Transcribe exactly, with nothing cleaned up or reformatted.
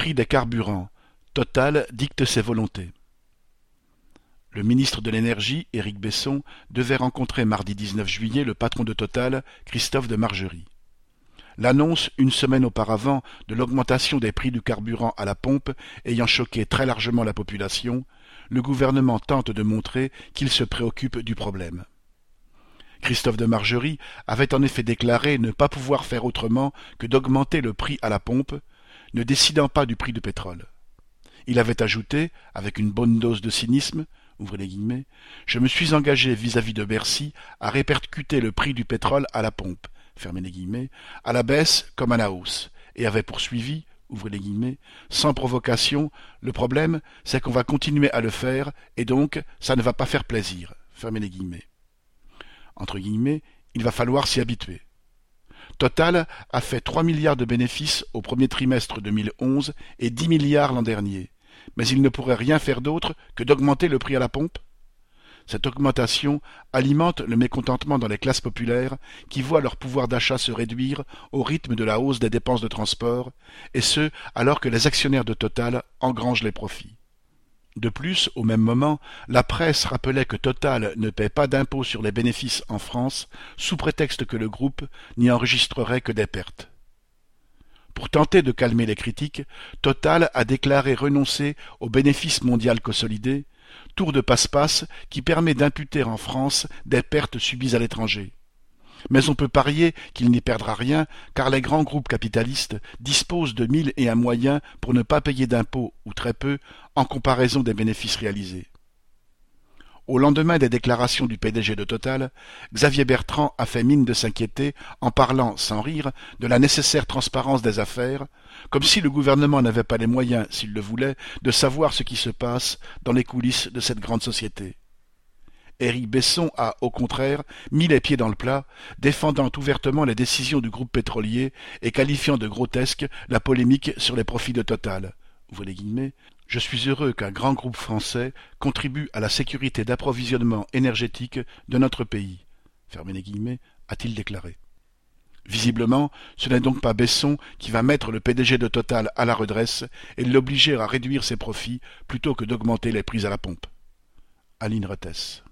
Prix des carburants. Total dicte ses volontés. Le ministre de l'Énergie, Éric Besson, devait rencontrer mardi dix-neuf juillet le patron de Total, Christophe de Margerie. L'annonce, une semaine auparavant, de l'augmentation des prix du carburant à la pompe ayant choqué très largement la population, le gouvernement tente de montrer qu'il se préoccupe du problème. Christophe de Margerie avait en effet déclaré ne pas pouvoir faire autrement que d'augmenter le prix à la pompe, ne décidant pas du prix du pétrole. Il avait ajouté, avec une bonne dose de cynisme, ouvrez les guillemets, « Je me suis engagé vis-à-vis de Bercy à répercuter le prix du pétrole à la pompe, fermez les guillemets, à la baisse comme à la hausse, et avait poursuivi, ouvrez les guillemets, sans provocation, le problème, c'est qu'on va continuer à le faire, et donc, ça ne va pas faire plaisir, fermez les guillemets. Entre guillemets, il va falloir s'y habituer. Total a fait trois milliards de bénéfices au premier trimestre deux mille onze et dix milliards l'an dernier, mais il ne pourrait rien faire d'autre que d'augmenter le prix à la pompe. Cette augmentation alimente le mécontentement dans les classes populaires qui voient leur pouvoir d'achat se réduire au rythme de la hausse des dépenses de transport, et ce, alors que les actionnaires de Total engrangent les profits. De plus, au même moment, la presse rappelait que Total ne paie pas d'impôt sur les bénéfices en France, sous prétexte que le groupe n'y enregistrerait que des pertes. Pour tenter de calmer les critiques, Total a déclaré renoncer au bénéfice mondial consolidé, tour de passe-passe qui permet d'imputer en France des pertes subies à l'étranger. Mais on peut parier qu'il n'y perdra rien, car les grands groupes capitalistes disposent de mille et un moyens pour ne pas payer d'impôts, ou très peu, en comparaison des bénéfices réalisés. Au lendemain des déclarations du P D G de Total, Xavier Bertrand a fait mine de s'inquiéter en parlant, sans rire, de la nécessaire transparence des affaires, comme si le gouvernement n'avait pas les moyens, s'il le voulait, de savoir ce qui se passe dans les coulisses de cette grande société. Éric Besson a, au contraire, mis les pieds dans le plat, défendant ouvertement les décisions du groupe pétrolier et qualifiant de grotesque la polémique sur les profits de Total. Ouvrez les guillemets. Je suis heureux qu'un grand groupe français contribue à la sécurité d'approvisionnement énergétique de notre pays, fermez les guillemets, a-t-il déclaré. Visiblement, ce n'est donc pas Besson qui va mettre le P D G de Total à la redresse et l'obliger à réduire ses profits plutôt que d'augmenter les prix à la pompe. Aline Rettes.